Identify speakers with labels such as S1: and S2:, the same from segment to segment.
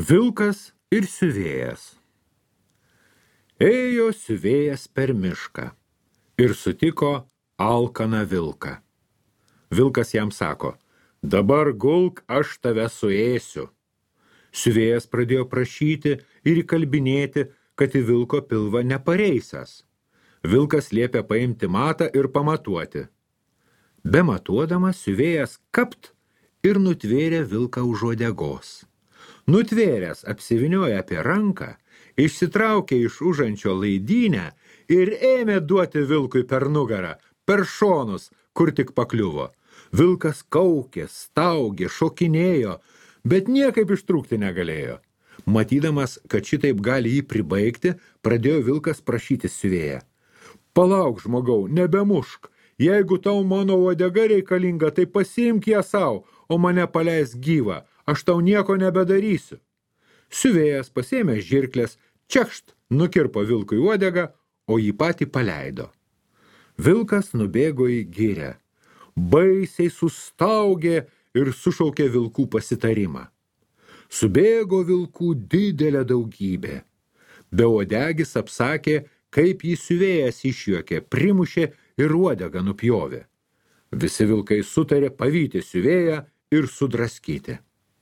S1: Vilkas ir siuvėjas. Ėjo siuvėjas per mišką ir sutiko alkaną vilką. Vilkas jam sako: dabar gulk, aš tave suėsiu. Siuvėjas pradėjo prašyti ir įkalbinėti, kad į vilko pilvą nepareisęs. Vilkas liepė paimti matą ir pamatuoti. Bematuodamas siuvėjas kapt ir nutvėrė vilką už uodegos. Nutvėręs apsiviniojo apie ranką, išsitraukė iš užančio laidynę ir ėmė duoti vilkui per nugarą, per šonus, kur tik pakliuvo. Vilkas kaukė, staugė, šokinėjo, bet niekaip ištrūkti negalėjo. Matydamas, kad šitaip gali jį pribaigti, pradėjo vilkas prašyti siuvėją: palauk, žmogau, nebemušk, jeigu tau mano uodega reikalinga, tai pasiimk ją sau, o mane paleis gyvą, aš tau nieko nebedarysiu. Siuvėjas pasėmė žirkles, čekšt, nukirpo vilkui uodegą, o jį patį paleido. Vilkas nubėgo į girią, baisiai sustaugė ir sušaukė vilkų pasitarimą. Subėgo vilkų didelė daugybė. Beuodegis apsakė, kaip jį siuvėjas išjuokė, primušė ir uodegą nupjovė. Visi vilkai sutarė pavyti siuvėją ir sudraskyti.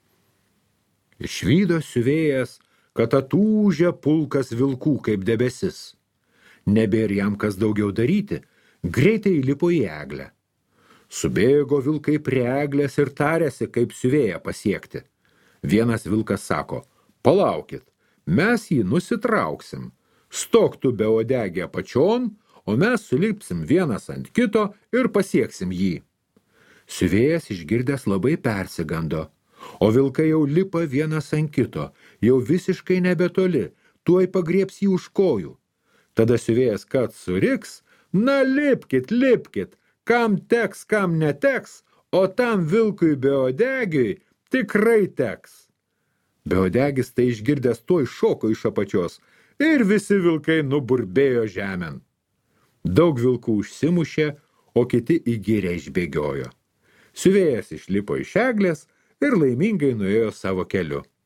S1: Išvydo siuvėjas, kad atūžė pulkas vilkų kaip debesis. Nebėr jam kas daugiau daryti, greitai įlipo į eglę. Subėgo vilkai prie eglės ir tarėsi, kaip siuvėją pasiekti. Vienas vilkas sako: palaukit, mes jį nusitrauksim. Stok tu beuodegį apačion, o mes sulipsim vienas ant kito ir pasieksim jį. Siuvėjas išgirdęs labai persigando, o vilkai jau lipa vienas ant kito, jau visiškai nebetoli, tuoj pagriebs jį už kojų. Tada siuvėjas kad suriks: na lipkit, lipkit, kam teks, kam neteks, o tam vilkui beuodegiui tikrai teks. Beuodegis tai išgirdęs tuoj šoko iš apačios ir visi vilkai nuburbėjo žemėn. Daug vilkų užsimušė, o kiti į girią išbėgiojo. Siuvėjas išlipo iš eglės ir laimingai nuėjo savo keliu.